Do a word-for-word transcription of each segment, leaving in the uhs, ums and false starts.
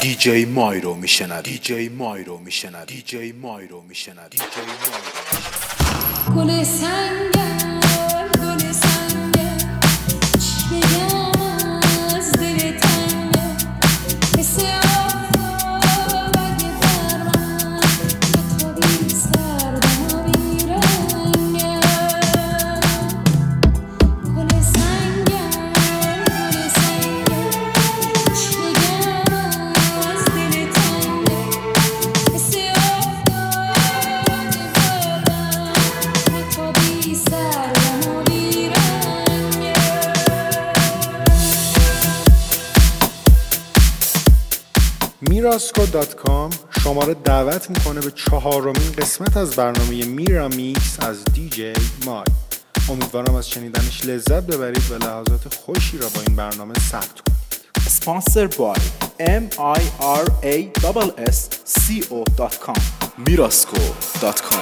دیجی مای رو میشنوید دیجی مای رو میشنوید دیجی مای رو میشنوید دیجی مای رو گل سنگر گل سنگر چی بگم از دل تنگه حس آفتاب اگه بر من بتابی سردم و بیرنگه گل سنگر گل سنگر چی بگم از دل تنگه حس آفتاب اگه بر من بتابی سردم و بیرنگه میراسکو دات کام شما را دعوت میکنه به چهارمین قسمت از برنامه میرا میکس از دیجی مای. امیدوارم از شنیدنش لذت ببرید و لحظات خوشی را با این برنامه ثبت کنید. Sponsored by ام آی آر ای اس اس سی او دات کام میراسکو دات کام.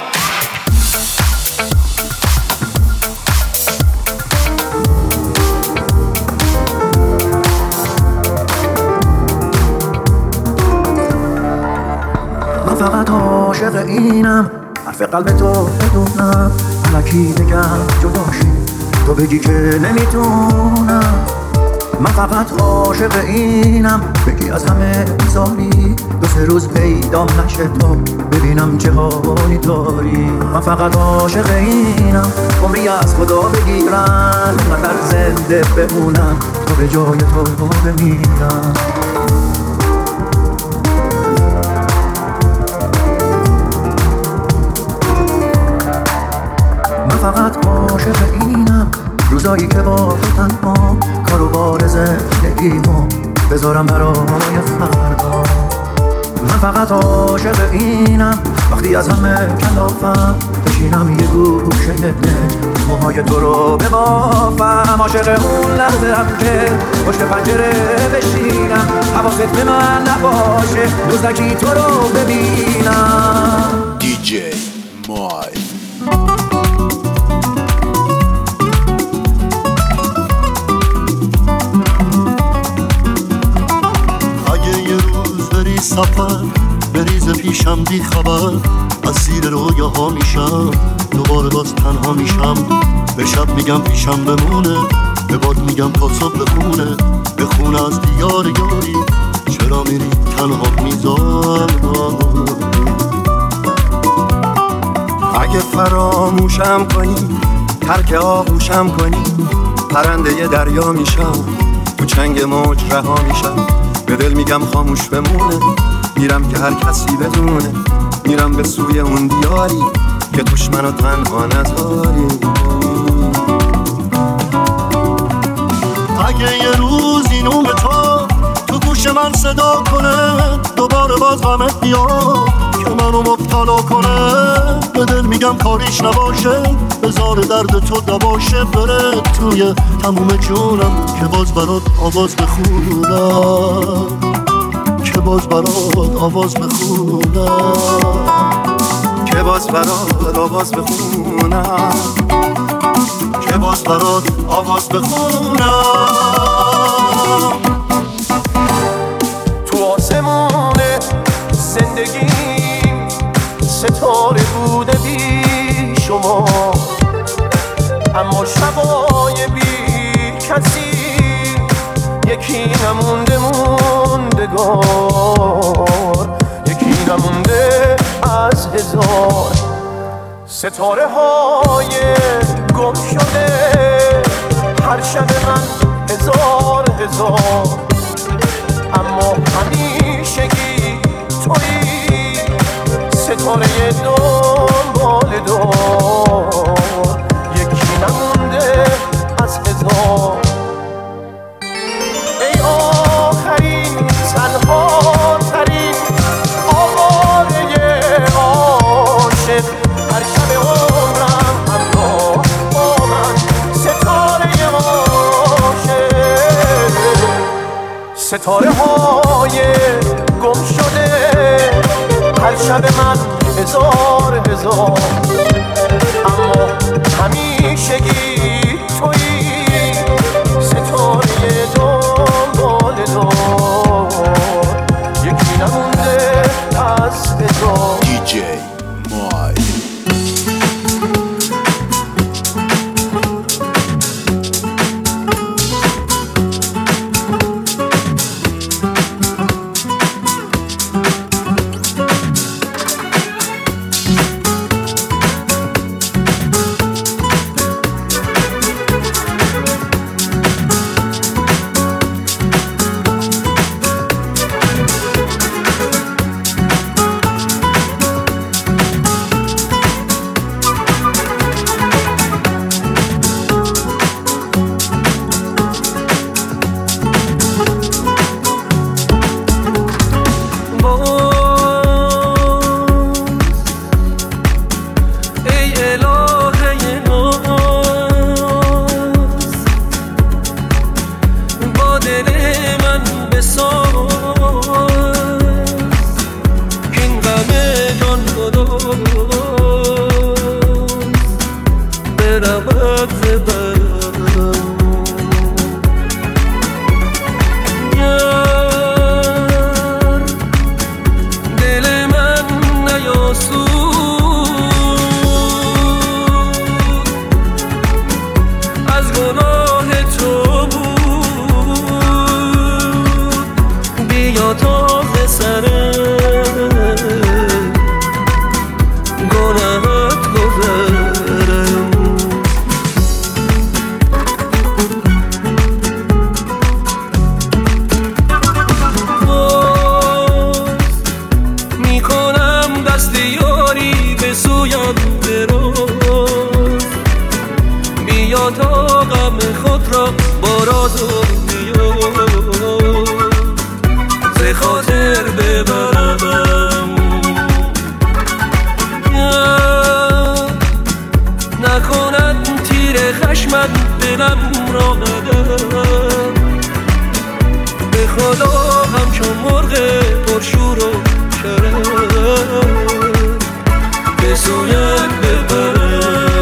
من فقط عاشق اینم حرف قلب تو بدونم الکی بگم جداشی تو بگی که نمیتونم. من فقط عاشق اینم بگی از همه بیزاری دو سه روز پیدام نشه تو ببینم چه حالی داری. من فقط عاشق اینم عمری از خدا بگیرم اینقدر زنده بمونم تو به جای تو بمیرم. فقط عاشق اینم روزایی که با تو تنها کارو بار زندگیمو بذارم برای فردا. من فقط عاشق اینم وقتی از همه کلافم بشینم یه گوشه دل موهای تو رو ببافم. عاشق اون لحظه هم که پشت پنجره بشینم حواست به من نباشه دزدکی تو رو ببینم. دیجی مای سفر بریز پیشم بی خبر اسیر رویاها میشم دوباره باز تنها میشم. به شب میگم پیشم بمونه به باد میگم تا صبح بخونه بخونه از دیار یاری چرا میری تنها میذار. اگه فراموشم کنی ترک آغوشم کنی پرنده دریا میشم تو چنگ موج رها میشم. به دل میگم خاموش بمونه میرم که هر کسی بدونه میرم به سوی اون دیاری که توش منو تنها نذاری. اگه یه روز این نوم تو تو گوش من صدا کنه دوباره باز غمت بیاد که منو مبتلا کنه به دل میگم کاریش نباشه بذار درد تو دباشه بره توی تموم جونم که باز برات آواز بخونم که باز برات آواز بخونم که باز برات آواز بخونم که باز برات آواز بخونم. تو آسمون زندگیم ستاره بوده بی شما اما شبای بی کسی یکی نمونده موندگار یکی نمونده از هزار ستاره های گم شده هر شب من هزار هزار اما همیشگی تویی ستاره دنبال دار یکی نمونده از هزار. ای آخرین تنها ترین آواره عاشق هر شب عمرم همراه با من ستاره عاشق ستاره های گم شده هر شب من هزار هزار اما همیشگی تویی ستاره دنبال دار یکی غم خود را با راز و نیاز ز خاطر ببرم. نکند تیر خشمت دلم را قدم، به خدا همچون مرغ پرشور و شرم به سویت ببرم.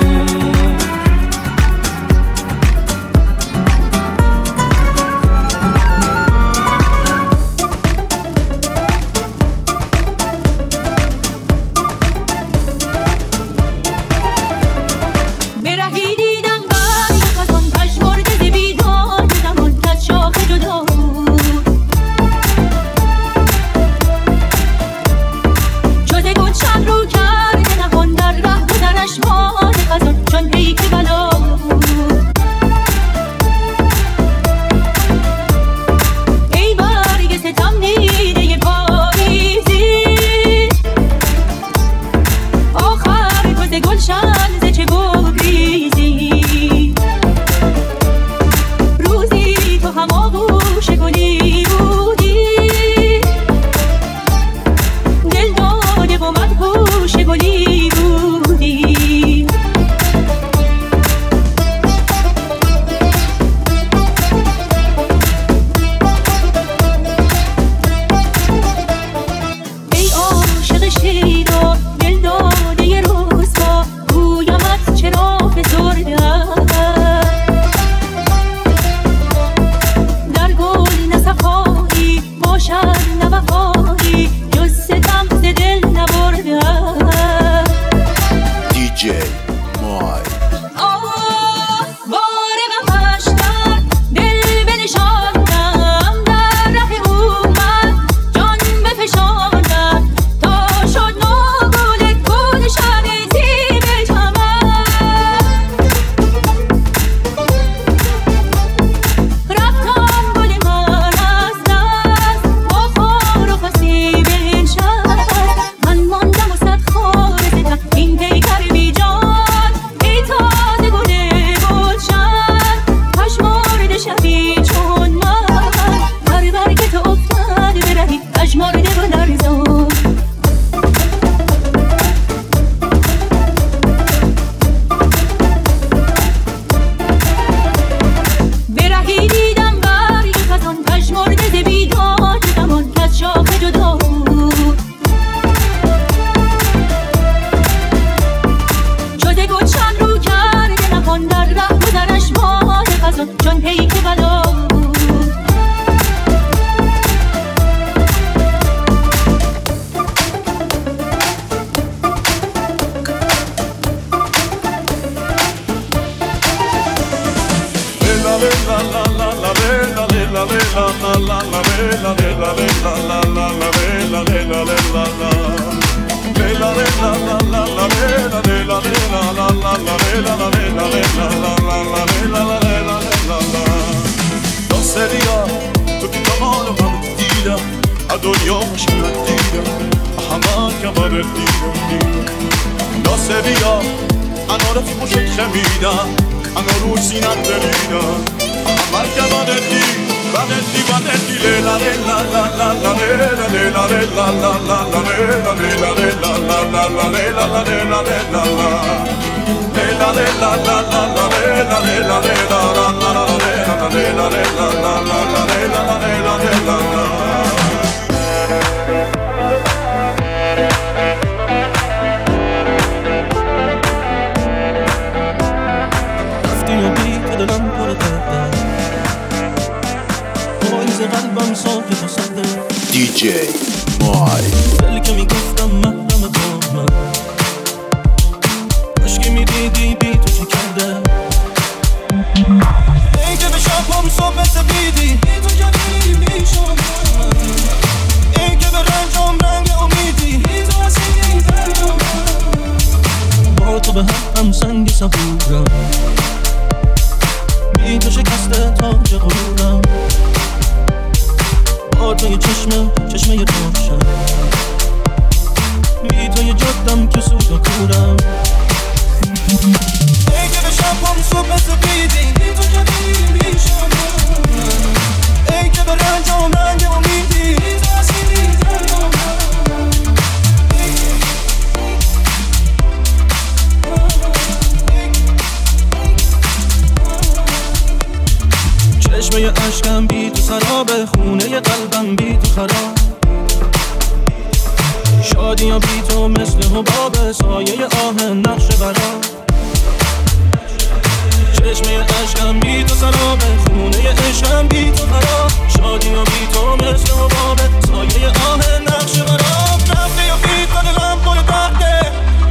دی جی مای دلی که میگفتم محرم با من عشقی میدیدی بی تو چی کرده ای که به شبم صبح سپیدی بی تو جانی میشم ای که به رنجم رنگ امیدی بی تو حسینی درم با تو به هم سنگی صبورم بی تو شکسته تاج غرورم با توی چشمه چشمه روشن بی توی جدم که سود و کورم ای که به شبم صبح صبح سفیدی بی تو که میری پیشم ای که به رنجام رنگ امیدی بی تو اسیری دریام چشمه اشکم بی تو سرابه خونه قلبم بی تو خراب شادی یا بی تو مثل حباب سایه آه نقش برا چشمه اشکم بی تو سرابه خونه عشقم بی تو خراب شادی یا بی تو مثل حباب سایه آه نقش برا رفته یا بی تو دلم پر درده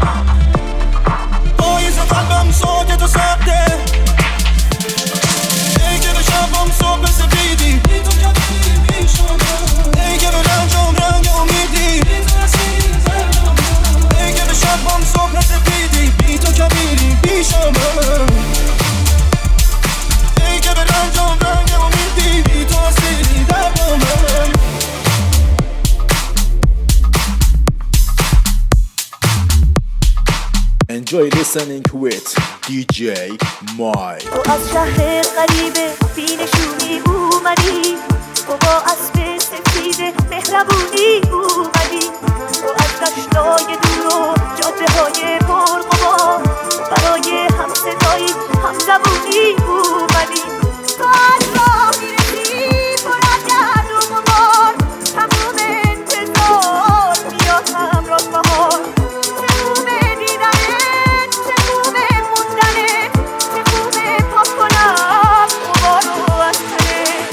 پاییز قلبم ساکت و سخته ای که به شبم صبح سفیدی بی تو که میری پیشم ای که به رنجام رنگ امیدی بی تو اسیری دریام ای که به شبم صبح سفیدی بی تو که میری پیشم ای که به رنجام رنگ امیدی بی تو اسیری دریام Enjoy listening with دی جی مای. تو از شهر غریبه بینشونی اومدی تو با اسب سفید مهربونی اومدی تو از دشتای دور و جاده های پرغبار برای هم صدایی هم زبونی اومدی تو از راه میرسی پر از گرد و غبار تموم انتظار میاد همراه بهار چه دیدنت چه خوبه موندنت چه خوبه پاک کنم غبارو از تنت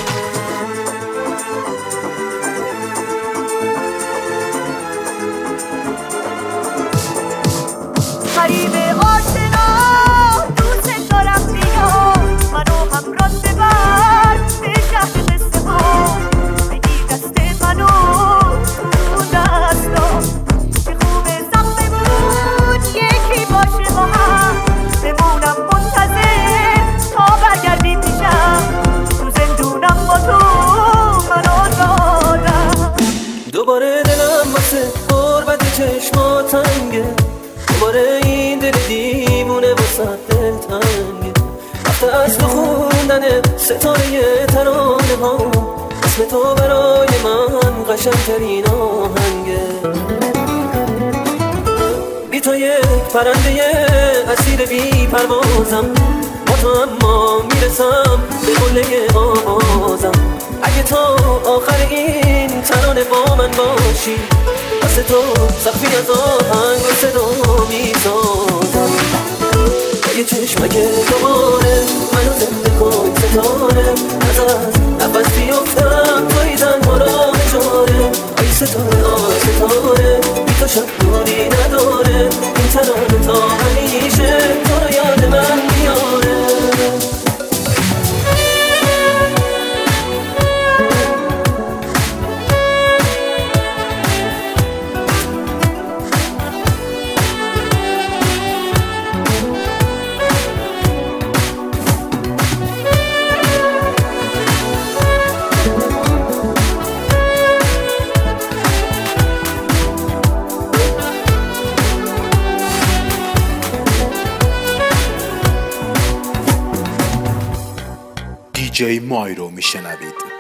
قریب آشنا دوست دارم بیا منو همراه ببر به شهر قصه ها بگیر دست منو تو دستا چه خوبه سقفمون یکی باشه با هم بمونم منتظر تا برگردیم پیشم تو زندونم با تو من آزادم دوباره دلم واسه غربت چشمات تنگه دوباره این دل دیوونه واسه دل تنگه رفته از تو خوندن ستاره ترانه ها اسم تو برای من قشنگترین آهنگه بی تو یک پرنده اسیر بی پروازم با تو اما میرسم به قله آوازم اگه تو آخر این ترانه با من باشی واسه تو سقفی از آهنگ و صدا میسازم یه چشمک دوباره منو زنده کن ستاره از از نفس بیفتم توی تنها راه چاره ای ستاره آی ستاره بی تو شب دوری نداره این ترانه تا همیشه تو رو یاد من میاره دی جی مای رو میشنوید.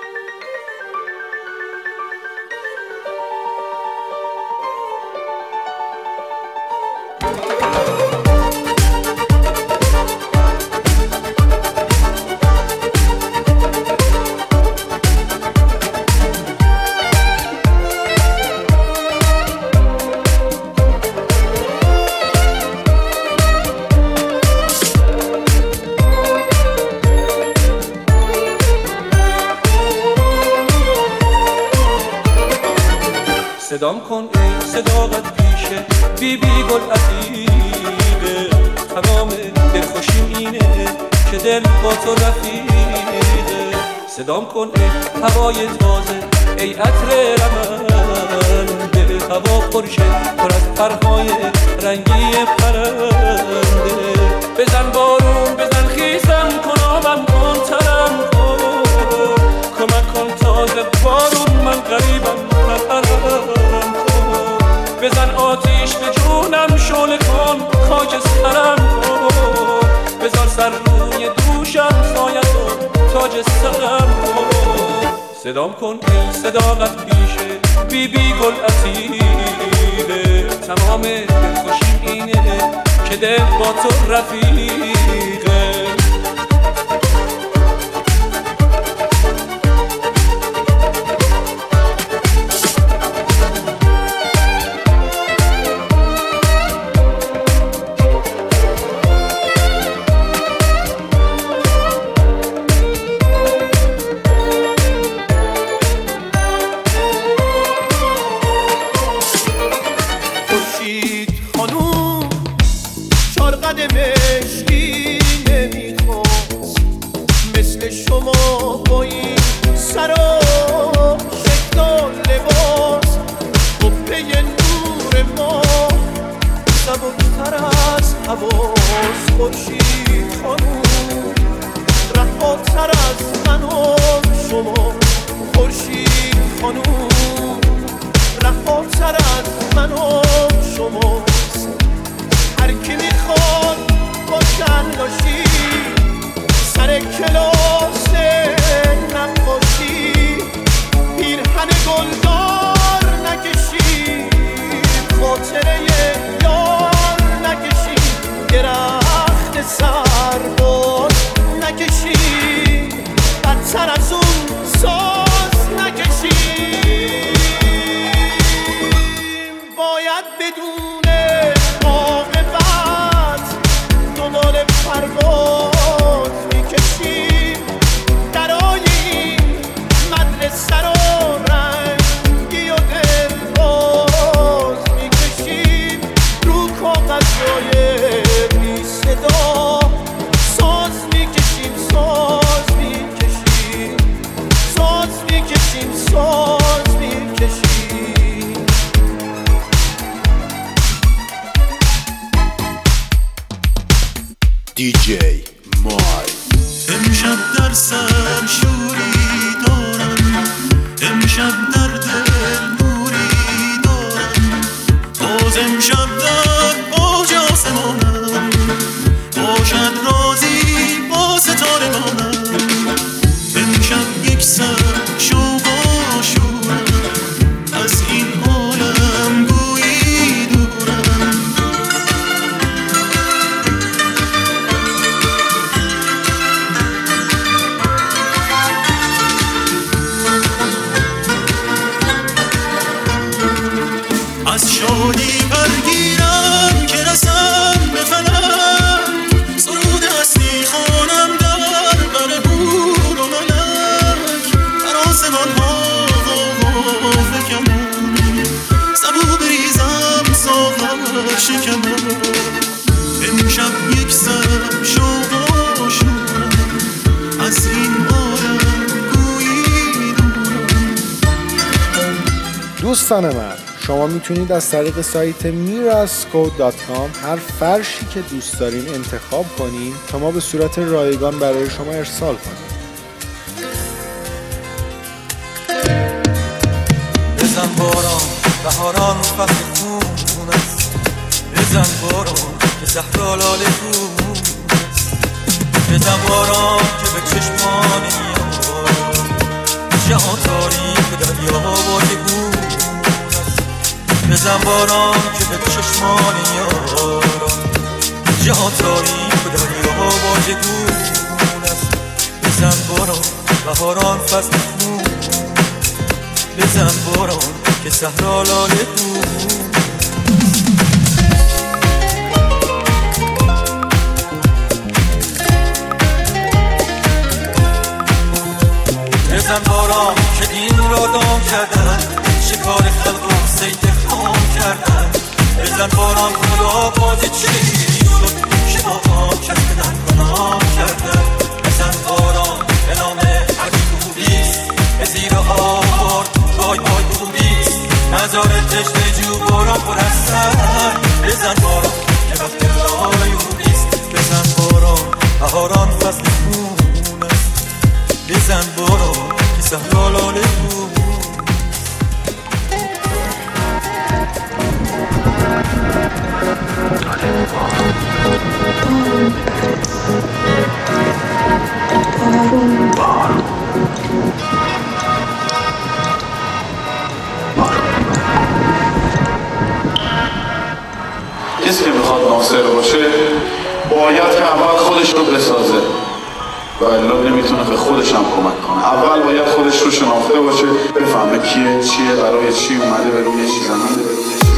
صدام کن ای صداقت پیشه بی بی گل عتیقه تمام دلخوشیم اینه که دل با تو رفیقه صدام کن ای هوای تازه ای عطر رمنده هوا پرشه پر از پرهای رنگی پرنده بزن بارون بزن خیزم کن آبم کن ترم کن کمک کن تازه بارون من غریبم بزن آتیش به جونم شعله کن خاک سرم کن بزن صدام کن ای صداقت پیشه بی بی گل اسیره تمام دلخوشیم اینه که دل با تو رفیقه دی جی مای امشب در سر شوری دارم، امشب در دل نوری دارم، باز امشب در اوج آسمانم باشد رازی با ستاره مانم. امشب یک سر شوق و شورم از این عالم گویی دورم. از شادی برگیرم که رسم به فلک، سرود هستی خوانم در بر هور و ملک، در آسمان ها فکنم سبو بریزم ساغر شکمم. امشب یک سر شوق و شورم از این عالم گویی دورم. دوستان من، شما میتونید از طریق سایت میراسکو دات کام هر فرشی که دوست دارین انتخاب کنین تا ما به صورت رایگان برای شما ارسال کنیم. بزن باران بهاران فصل خون است، بزن باران که زهرا لاله خون است، بزن باران که به چشمان یار جهان تاریک دریا بازگون است، بزن باران که به چشمان یار جهان تاریک دریا بازگون است، بزن باران بهاران فصل خون، بزن باران که صحرا لاله خون. بزن باران که دین را دام کردن، شکار خلق و صید خام کردن، بزن باران خدا باز چی شد که آقا کس بدن گناه کردن، بزن باران به نام حجی خوبیست به زیر آورد بای بای خوبیست، مزار تشت جو باران پر از سر، بزن باران که وقت لایونیست، بزن باران بهاران فصل خون است، بزن باران که صحرا لاله خون. باید که اول خودش رو بسازه و الا نمیتونه به خودش هم کمک کنه. اول باید خودش رو شناخته باشه، بفهمه کیه، چیه، برای چی اومده، به روی چی زمینه.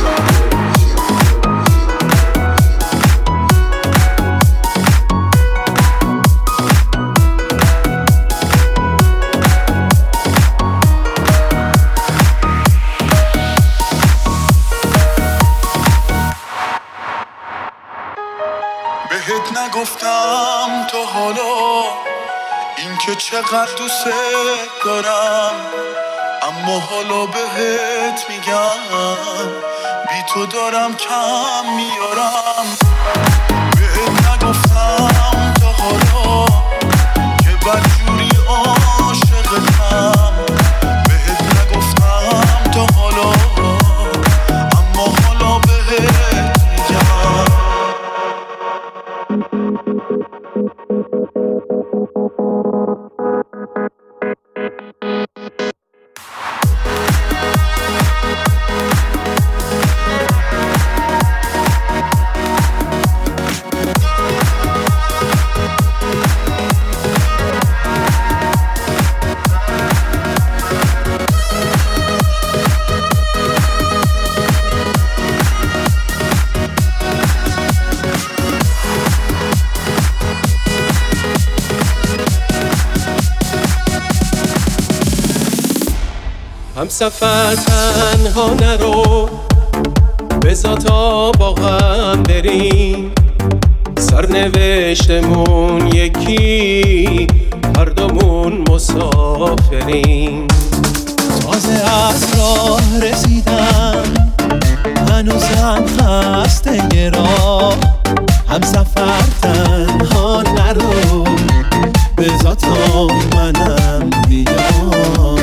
بهت نگفتم تا حالا این که چقدر دوست دارم، اما حالا بهت میگم بی تو دارم کم میارم. بهت نگفتم تا حالا که بدجوری عاشقتم، بهت نگفتم تا حالا اما حالا بهت میگم. هم سفر تنها نرو، بذار تا با هم بریم، سرنوشتمون یکی، هر دومون مسافریم. تازه از راه رسیدم، هنوزم خسته راه، هم سفر تنها نرو، بذار تا منم بیام.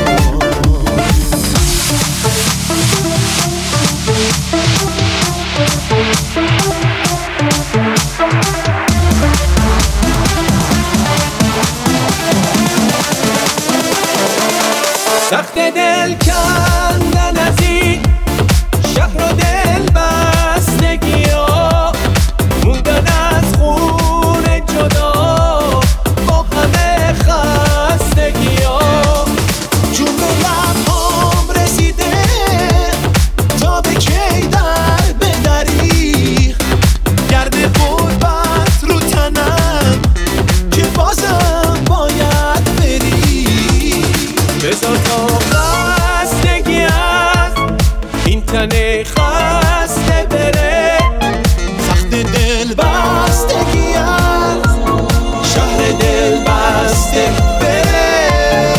سخت دل کندن از این شهر و دل بستگی ها، موندن از خونه جدا با همه خستگی ها. جون به لبهام رسیده تا به کی در بدری، گرد غربت رو تنم که بازم باید بری. بذار تا خستگی از این تن خسته بره، سخت دل بستگی از شهر دل بسته بره.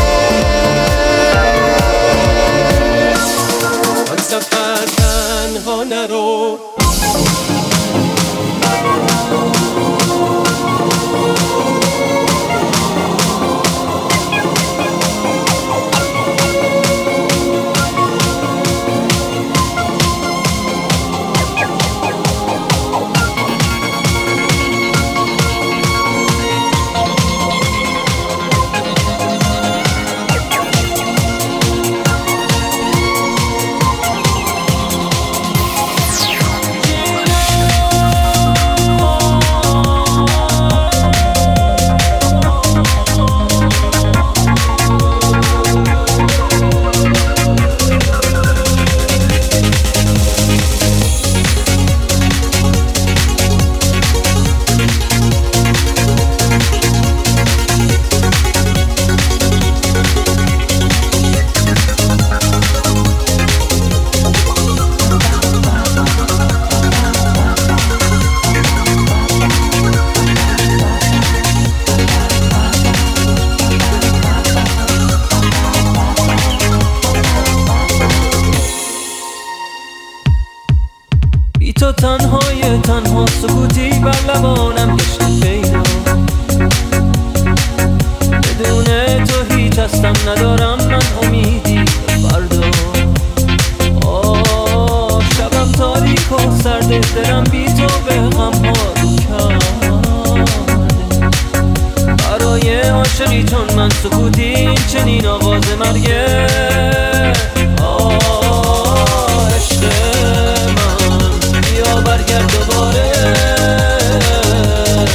آن سفر تنها نرو، بی تو تنهای تنها سکوتی بر لبانم گشت پیدا، بدون تو هیچ هستم ندارم من امیدی فردا. آه شبم تاریک و سرد، دلم بی تو به غم ها رو کرده. برای عاشقی چون من سکوتی این چنین آغاز مرگه. آه عشق من بیا برگرد دوباره،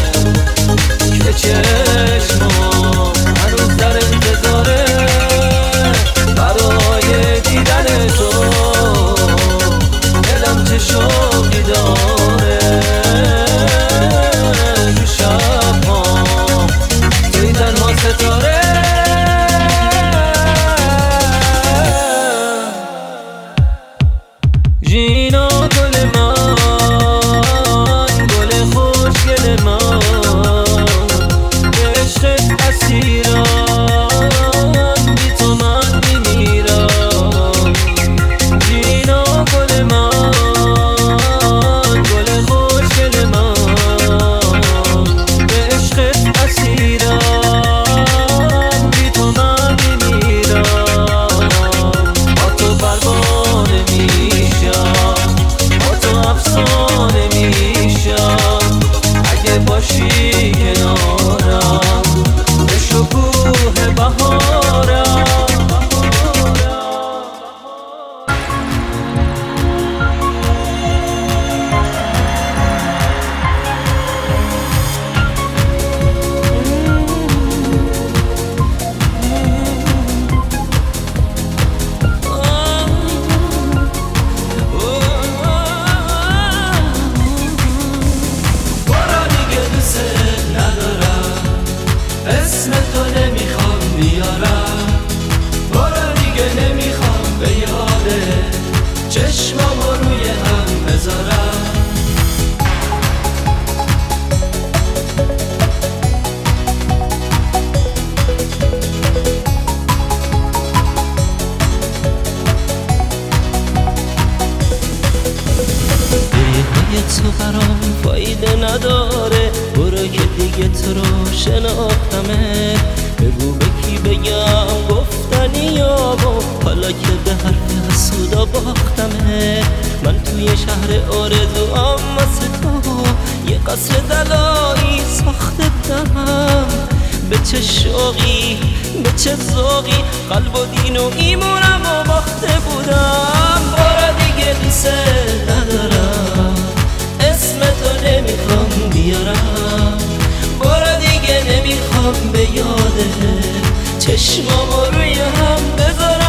شناختمه. بگو به کی بگم گفتنیامو، حالا که به حرف حسودا باختمه. من توی شهر آرزوام واسه تو یه قصر دلایی ساخته بودم. به چه شوقی به چه ذوقی قلب و دین و ایمونم و باخته بودم. بار دیگه دوست ندارم، اسم تو نمیخوام بیارم. بار دیگه نمیخوام به یاده چشمامو روی هم بذارم.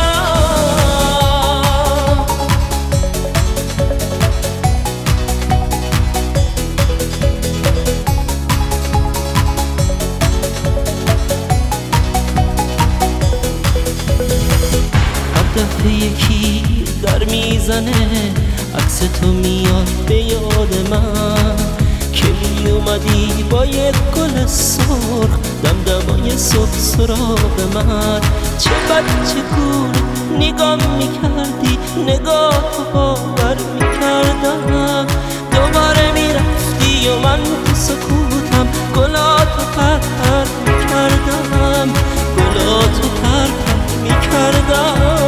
دفعه یکی در میزنه، عکس تو میاد به یاد من. کلی اومدی با یک گل سرخ، دمدمای صبح سراغ من. چه بچه گونه نگاه میکردی، نگاه باور میکردم. دوباره میرفتی و من تو سکوتم گلاتو پرپر میکردم. گلاتو پرپر میکردم.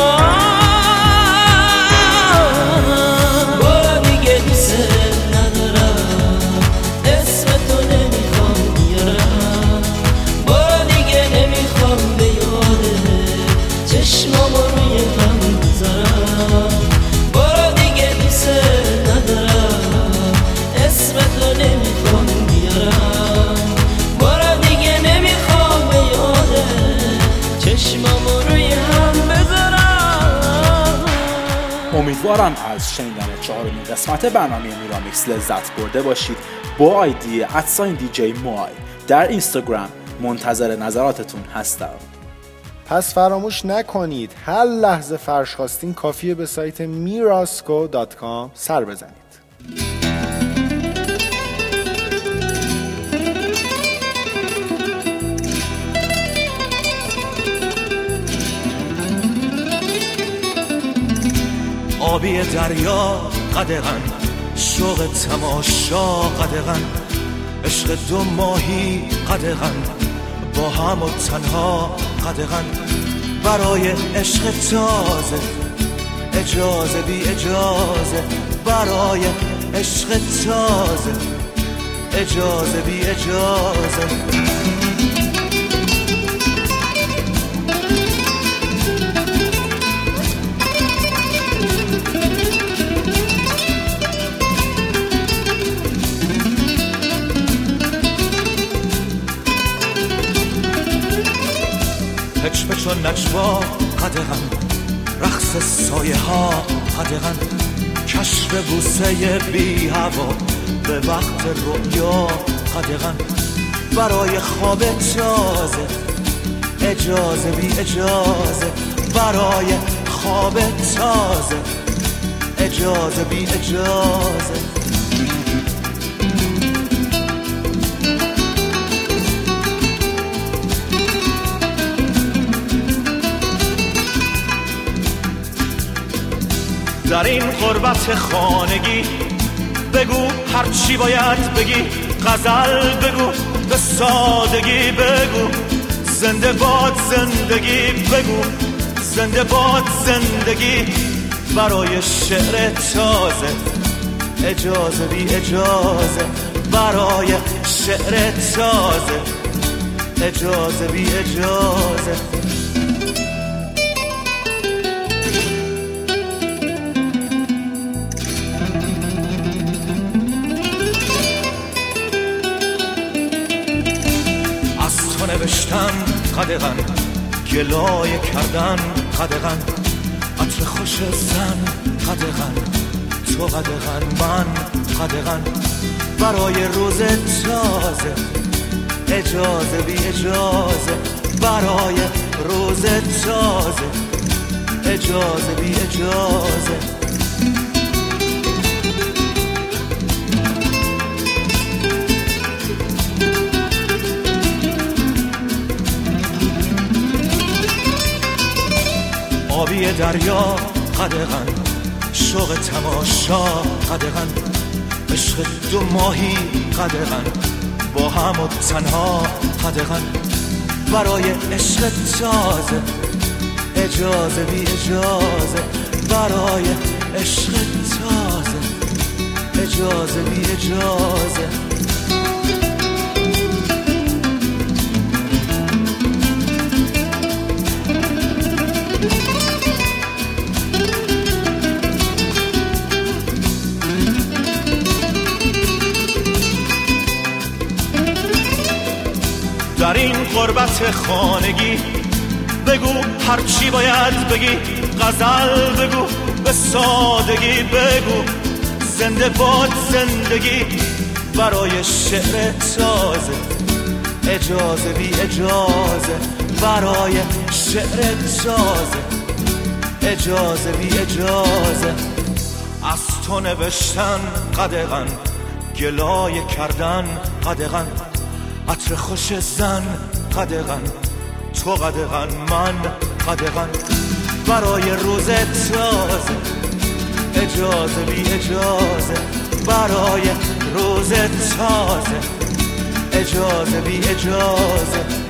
بارا دیگه دوست ندارم، اسم تو نمیخوام بیارم. بارا دیگه نمیخوام به یاده چشمامو روی هم بذارم. بارا دیگه دوست ندارم، اسم تو نمیخوام بیارم. بارا دیگه نمیخوام به یاده چشمامو روی هم بذارم. امیدوارم از شنیدن چهارمین قسمت برنامه میرامیکس لذت برده باشید. با آیدی ادساین دی جی مای در اینستاگرام منتظر نظراتتون هستم. پس فراموش نکنید هر لحظه فرش خواستین کافیه به سایت میراسکو دات کام سر بزنید. آبی دریا قدغن، شوق تماشا قدغن، عشق دو ماهی قدغن، با هم و تنها قدغن. برای عشق تازه اجازه بی اجازه، برای عشق تازه اجازه بی اجازه. پچ پچ و نجوا قدغن، رقص سایه ها قدغن، کشف بوسه بی هوا به وقت رؤیا قدغن. برای خواب تازه اجازه بی اجازه، برای خواب تازه اجازه بی اجازه. در این غربت خانگی بگو هر چی باید بگی، غزل بگو به سادگی بگو، زنده باد زندگی بگو، زنده باد زندگی. برای شعر تازه اجازه بی اجازه، برای شعر تازه اجازه بی اجازه. نوشتن قدغن، گلایه کردن قدغن، عطر خوش زن قدغن، تو قدغن من قدغن. برای روز تازه اجازه بی اجازه، برای روز تازه اجازه بی اجازه. آبی دریا قدغن، شوق تماشا قدغن، عشق دو ماهی قدغن، با هم و تنها قدغن برای عشق تازه اجازه بی اجازه برای عشق تازه اجازه بی اجازه در این غربت خانگی بگو هرچی باید بگی غزل بگو به سادگی بگو زنده باد زندگی برای شعر تازه اجازه بی اجازه برای شعر تازه اجازه بی اجازه از تو نوشتن قدغن گلایه کردن قدغن عطر خوش زن قدغن تو قدغن من قدغن برای روز تازه اجازه بی اجازه برای روز تازه اجازه بی اجازه